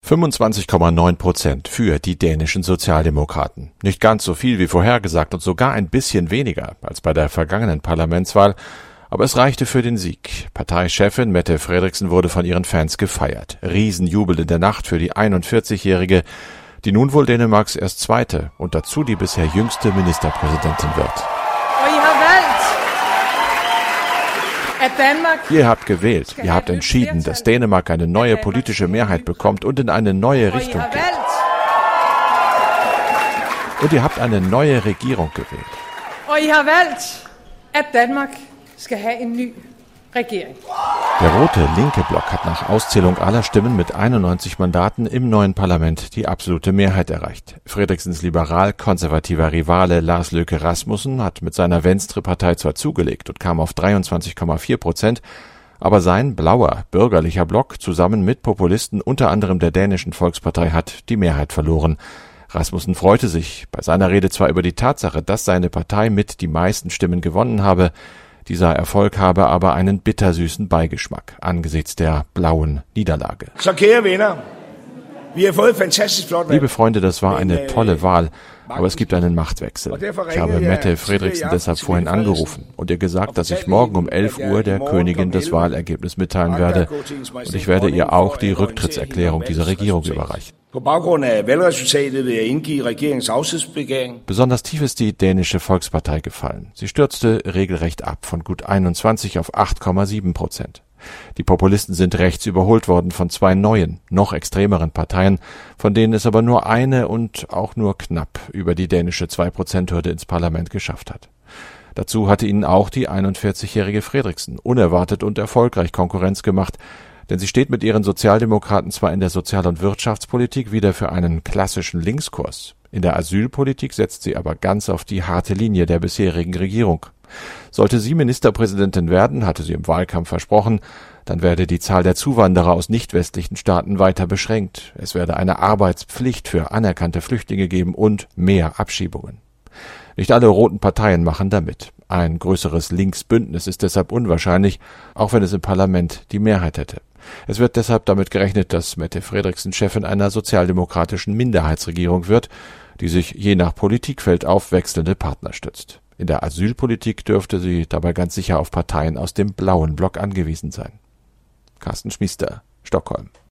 25,9% für die dänischen Sozialdemokraten. Nicht ganz so viel wie vorhergesagt und sogar ein bisschen weniger als bei der vergangenen Parlamentswahl, aber es reichte für den Sieg. Parteichefin Mette Frederiksen wurde von ihren Fans gefeiert. Riesenjubel in der Nacht für die 41-Jährige, die nun wohl Dänemarks erst zweite und dazu die bisher jüngste Ministerpräsidentin wird. Ihr habt gewählt, ihr habt entschieden, dass Dänemark eine neue politische Mehrheit bekommt und in eine neue Richtung geht. Und ihr habt eine neue Regierung gewählt. Und ihr habt gewählt, dass Danmark skal have en ny Regierung. Der rote linke Block hat nach Auszählung aller Stimmen mit 91 Mandaten im neuen Parlament die absolute Mehrheit erreicht. Fredriksens liberal-konservativer Rivale Lars Løkke Rasmussen hat mit seiner Venstre-Partei zwar zugelegt und kam auf 23,4%, aber sein blauer bürgerlicher Block zusammen mit Populisten unter anderem der dänischen Volkspartei hat die Mehrheit verloren. Rasmussen freute sich bei seiner Rede zwar über die Tatsache, dass seine Partei mit die meisten Stimmen gewonnen habe, dieser Erfolg habe aber einen bittersüßen Beigeschmack angesichts der blauen Niederlage. Liebe Freunde, das war eine tolle Wahl, aber es gibt einen Machtwechsel. Ich habe Mette Frederiksen deshalb vorhin angerufen und ihr gesagt, dass ich morgen um 11 Uhr der Königin das Wahlergebnis mitteilen werde und ich werde ihr auch die Rücktrittserklärung dieser Regierung überreichen. Besonders tief ist die dänische Volkspartei gefallen. Sie stürzte regelrecht ab von gut 21 auf 8,7%. Die Populisten sind rechts überholt worden von zwei neuen, noch extremeren Parteien, von denen es aber nur eine und auch nur knapp über die dänische 2%-Hürde ins Parlament geschafft hat. Dazu hatte ihnen auch die 41-jährige Frederiksen unerwartet und erfolgreich Konkurrenz gemacht, denn sie steht mit ihren Sozialdemokraten zwar in der Sozial- und Wirtschaftspolitik wieder für einen klassischen Linkskurs. In der Asylpolitik setzt sie aber ganz auf die harte Linie der bisherigen Regierung. Sollte sie Ministerpräsidentin werden, hatte sie im Wahlkampf versprochen, dann werde die Zahl der Zuwanderer aus nicht-westlichen Staaten weiter beschränkt. Es werde eine Arbeitspflicht für anerkannte Flüchtlinge geben und mehr Abschiebungen. Nicht alle roten Parteien machen damit. Ein größeres Linksbündnis ist deshalb unwahrscheinlich, auch wenn es im Parlament die Mehrheit hätte. Es wird deshalb damit gerechnet, dass Mette Frederiksen Chefin einer sozialdemokratischen Minderheitsregierung wird, die sich je nach Politikfeld auf wechselnde Partner stützt. In der Asylpolitik dürfte sie dabei ganz sicher auf Parteien aus dem blauen Block angewiesen sein. Carsten Schmiester, Stockholm.